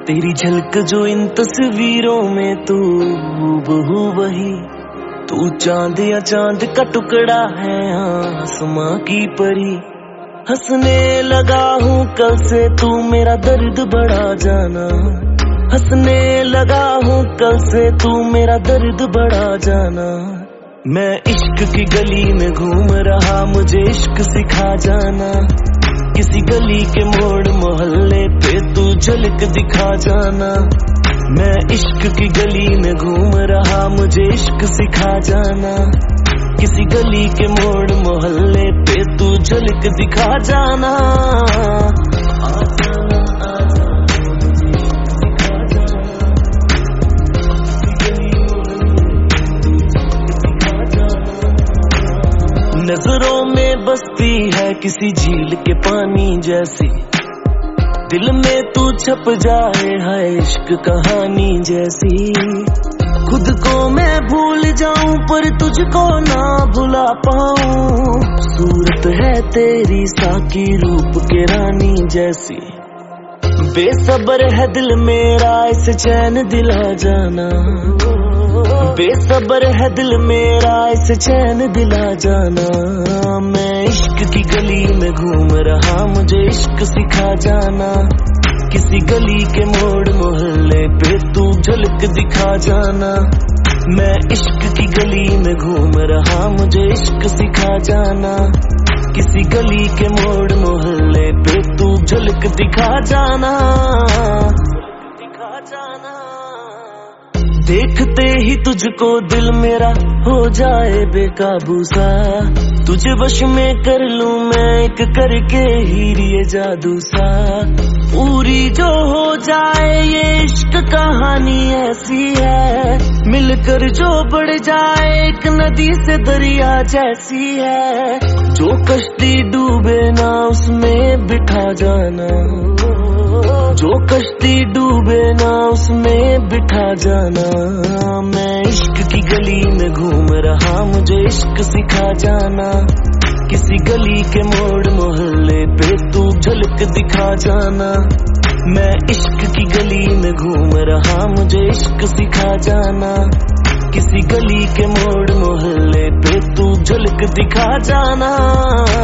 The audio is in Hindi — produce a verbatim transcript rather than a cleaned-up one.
तेरी झलक जो इन तस्वीरों में तू हूबहू वही, तू चांद या चांद का टुकड़ा है आसमां की परी। हंसने लगा हूँ कल से तू मेरा दर्द बढ़ा जाना, हंसने लगा हूँ कल से तू मेरा दर्द बढ़ा जाना। मैं इश्क की गली में घूम रहा, मुझे इश्क सिखा जाना। किसी गली के मोड़ मोहल्ले पे तू झलक दिखा जाना। मैं इश्क की गली में घूम रहा, मुझे इश्क सिखा जाना। किसी गली के मोड़ मोहल्ले पे तू झलक दिखा जाना। नजरों में बसती है किसी झील के पानी जैसी, दिल में तू छप जाए है इश्क कहानी जैसी। खुद को मैं भूल जाऊं पर तुझको ना भुला पाऊं, सूरत है तेरी साकी रूप के रानी जैसी। बेसब्र है दिल मेरा इसे चैन दिला जाना, बेसब्र है दिल मेरा इसे चैन दिला जाना। मैं इश्क की गली में घूम रहा, मुझे इश्क सिखा जाना। किसी गली के मोड़ मोहल्ले पे तू झलक दिखा जाना। मैं इश्क की गली में घूम रहा, मुझे इश्क सिखा जाना। किसी गली के मोड़ मोहल्ले पे तू झलक दिखा जाना, दिखा जाना। देखते ही तुझको दिल मेरा हो जाए बेकाबू सा, तुझे वश में कर लूं मैं एक करके हीरे जादू सा। पूरी जो हो जाए ये इश्क कहानी ऐसी है, मिलकर जो बढ़ जाए एक नदी से दरिया जैसी है। जो कश्ती डूबे ना उसमें बिठा जाना, जो कश्ती डूबे ना उसमें बिठा जाना। मैं इश्क की गली में घूम रहा, मुझे इश्क सिखा जाना। किसी गली के मोड़ मोहल्ले पे तू झलक दिखा जाना। मैं इश्क की गली में घूम रहा, मुझे इश्क सिखा जाना। किसी गली के मोड़ मोहल्ले पे तू झलक दिखा जाना।